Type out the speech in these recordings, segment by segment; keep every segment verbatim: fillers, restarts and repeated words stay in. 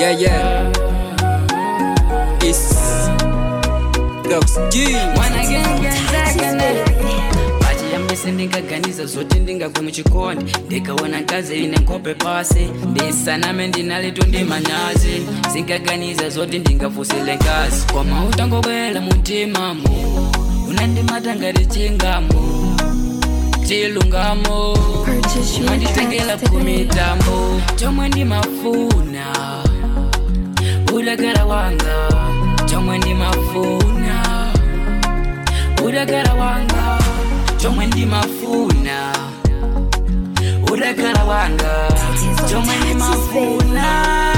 Yeah, yeah. It's Dogs G. Wanna get get Yambese ndingaganiza zoti ndingagwe muchikondi ndikaona kazi ine nkope pasi ndisaname ndinaleto ndimanyazi singaganiza zoti ndingafusile ngazi koma utangobwela muntimamo unandimata ngati chingamo chilungamo umanditengela kumitambo chomwe ndimafuna udagala wanga chomwe ndimafuna udagala wanga chomwe ndimafuna udagala wanga chomwe ndimafuna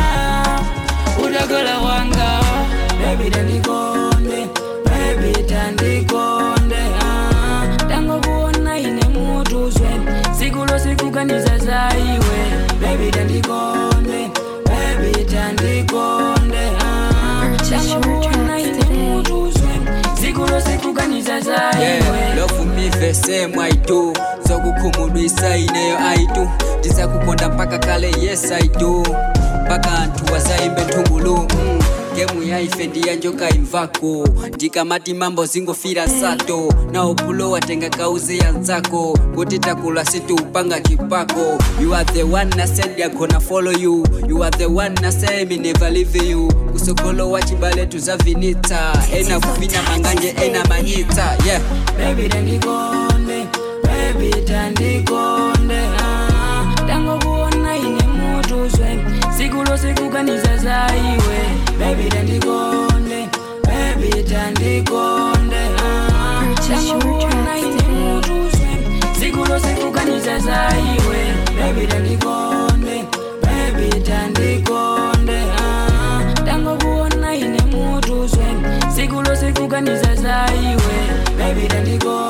udagala wanga baby tandikonde baby tandikonde tangokuona ine mutuzwe sikulo sikuganiza zaiwe baby tandikonde baby tandikonde tangokuona ine mutuzwe sikulo sikuganiza zaiwe the same I do zokukhumudwisa ineyo I do ndizakukonda mpaka kale yes I do mpaka anthu wazaimbe nthungulu mm. Gemu yaife ndiyanjoka imvako ndikamati mambo zingofira sato nao pulo watenga kauze ya nzako kuti takula situ upanga chipako. You are the one I said I'm gonna follow you. You are the one I say me never leave you. Kusokolo wachibale tuzavinita ena kufina manganje ena manyita. Yeah baby tandikonde baby tandikonde tangokuona ine mutuzwe sikulo sikuganiza zaiwe baby tandikonde baby tandikonde tangokuona ine mutuzwe sikulo sikuganiza zaiwe baby tandikonde baby tandikonde tangokuona ine mutuzwe sikulo sikuganiza zaiwe baby tandikonde